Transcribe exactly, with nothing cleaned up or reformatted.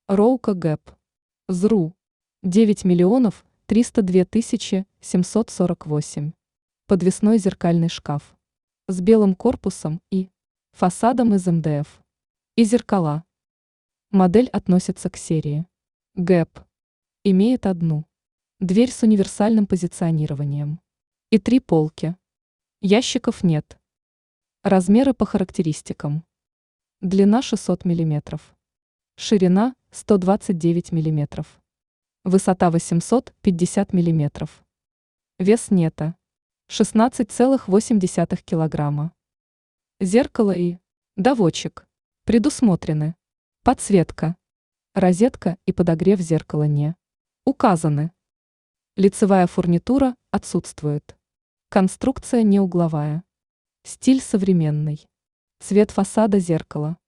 Роука Гэп. ЗРУ. девять миллионов триста две тысячи семьсот сорок восемь. Подвесной зеркальный шкаф. С белым корпусом и фасадом из эм дэ эф. И зеркала. Модель относится к серии Гэп. Имеет одну дверь с универсальным позиционированием. И три полки. Ящиков нет. Размеры по характеристикам. Длина шестьсот миллиметров. Ширина сто двадцать девять миллиметров. Высота восемьсот пятьдесят миллиметров. Вес нета шестнадцать целых восемь десятых килограмма. Зеркало и доводчик предусмотрены. Подсветка, розетка и подогрев зеркала не указаны. Лицевая фурнитура отсутствует. Конструкция не угловая. Стиль современный. Цвет фасада зеркала